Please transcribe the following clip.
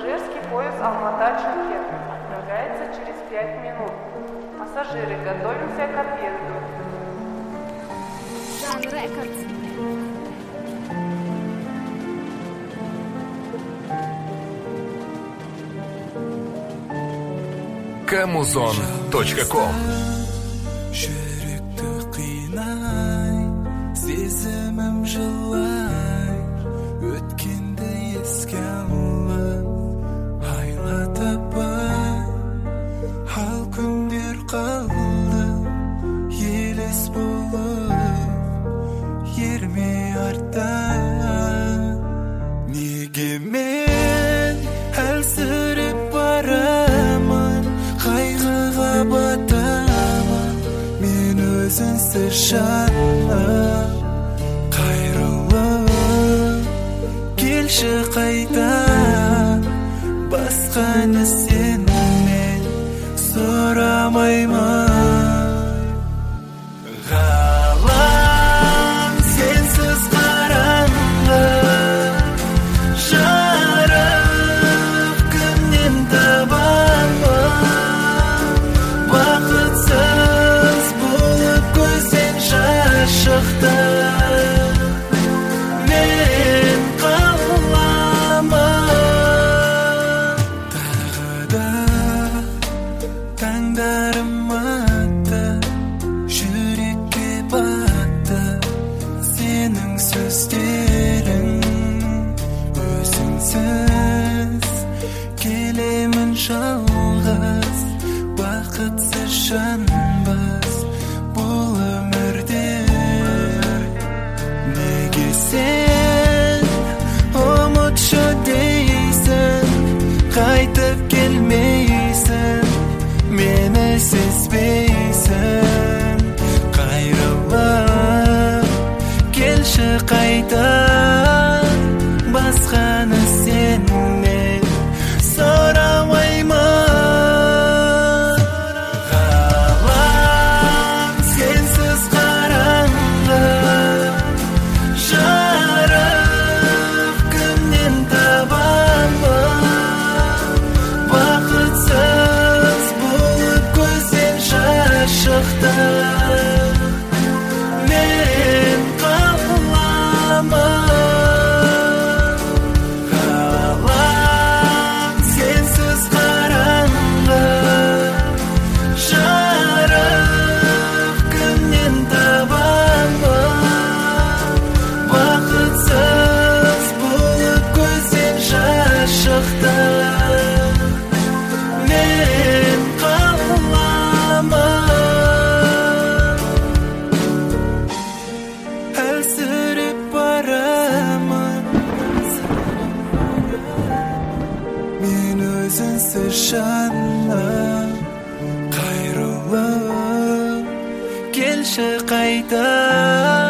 Пассажирский поезд Алмата-Шымкент отправляется через 5 минут. Пассажиры, готовимся к отъезду. Жан Рекордс. Kamuzon.com. Жүректі қинай, сезімім жылай, өткенді еске алып, айлатып ал күндер қалды, елес болып, ермей артта. Неге мен әлсіреп барамын, қайғыға батамын, мен өзіңсіз жаным. Қайрылып келші қайта, басқаны сенен сұрамаймын. Ғалам сенсіз қараңғы, жарық күннен табамын. Бақытсыз болып көзден жас шықты, мен қаламын. Тағы да таңдарым атты, жүрекке батты сенің сөздерің. Өзіңсіз келемін жалғыз, бақытсыз жанбыз бұл өмірде. Неге сен ұмытшы дейсің, қайтып келмейсің, мені сезбейсің. Қайрылып келші қайта, басқаны сенен сұрамаймын. Ғалам сенсіз қараңғы, жарық күннен табамын. Бақытсыз болып көзден жас шықты, мен қаламын. Ғалам сенсіз қараңғы, жарық күннен табамын. Бақытсыз болып көзден жас шықты, мен қаламын. Әлсіреп барамын, мен өзіңсіз жаным. Қайрылып келші қайта,